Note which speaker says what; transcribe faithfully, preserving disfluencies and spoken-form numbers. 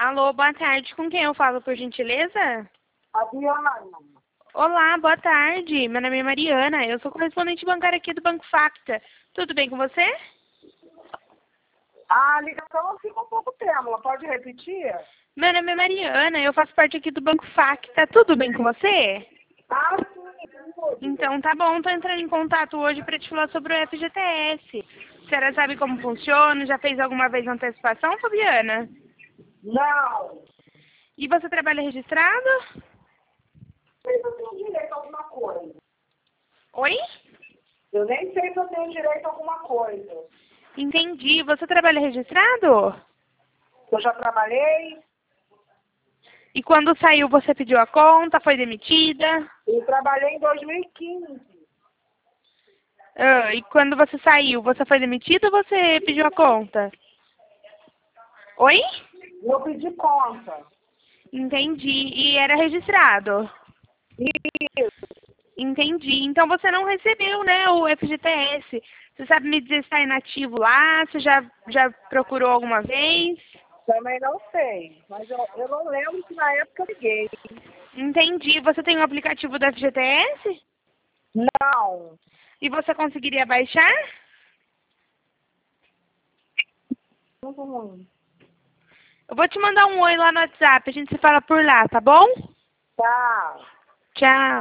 Speaker 1: Alô, boa tarde. Com quem eu falo, por gentileza?
Speaker 2: Adriana,
Speaker 1: Olá, boa tarde. Meu nome é Mariana. Eu sou correspondente bancária aqui do Banco Facta. Tudo bem com você?
Speaker 2: a ligação fica um pouco trêmula. Pode repetir?
Speaker 1: Meu nome é Mariana. Eu faço parte aqui do Banco Facta. Tudo bem com você?
Speaker 2: Ah, sim, tudo.
Speaker 1: Então tá bom. Tô entrando em contato hoje para te falar sobre o F G T S. A senhora sabe como funciona? Já fez alguma vez antecipação, Fabiana?
Speaker 2: Não.
Speaker 1: E você trabalha registrado?
Speaker 2: Sei se eu tenho direito a alguma coisa.
Speaker 1: Oi?
Speaker 2: Eu nem sei se eu tenho direito a alguma coisa.
Speaker 1: Entendi. Você trabalha registrado?
Speaker 2: Eu já trabalhei
Speaker 1: E quando saiu, você pediu a conta, foi demitida?
Speaker 2: e trabalhei em dois mil e quinze.
Speaker 1: Ah, e quando você saiu, você foi demitida ou você pediu a conta? Oi?
Speaker 2: Eu pedi conta.
Speaker 1: Entendi. E era registrado?
Speaker 2: Isso.
Speaker 1: Entendi. Então você não recebeu, né, o F G T S. Você sabe me dizer se está inativo lá? Você já, já procurou alguma vez?
Speaker 2: Também não sei. Mas eu, eu não lembro se na época eu liguei.
Speaker 1: Entendi. Você tem o aplicativo do F G T S?
Speaker 2: Não.
Speaker 1: E você conseguiria baixar?
Speaker 2: Muito ruim.
Speaker 1: Eu vou te mandar um oi lá no WhatsApp. A gente se fala por lá, tá bom?
Speaker 2: Tá.
Speaker 1: Tchau.